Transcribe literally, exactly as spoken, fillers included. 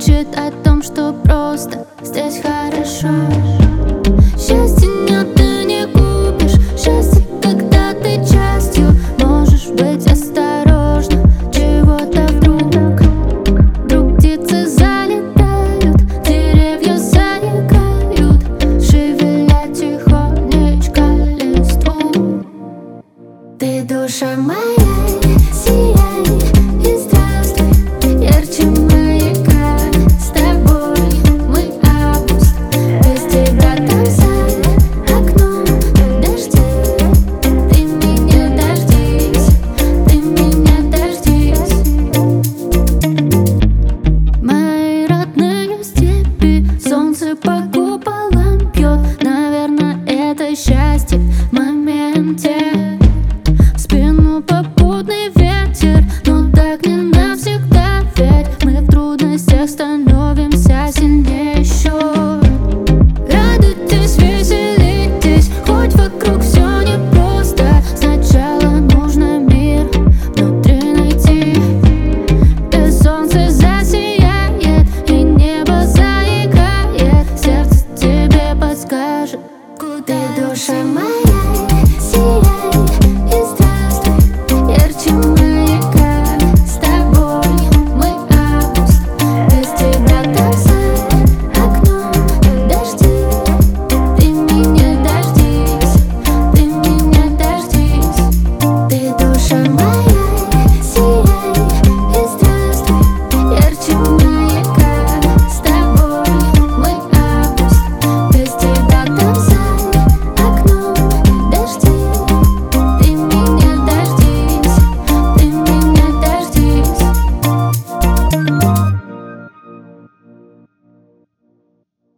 кричит о том, что просто здесь хорошо. Счастья нет, ты не купишь. Счастье, когда ты частью можешь быть осторожна. Чего-то вдруг, вдруг птицы залетают, деревья заикают, шевеля тихонечко листву. Ты душа моя, сияй и здравствуй, ярче маяка. С тобой мы август, без тебя там за окном дожди. Ты меня дождись, ты меня дождись. Мои родные степи, солнце по куполам пьет. Наверное, это счастье в моменте. В спину попутный ветер, но так не навсегда. Ведь мы в трудностях становимся сильнее.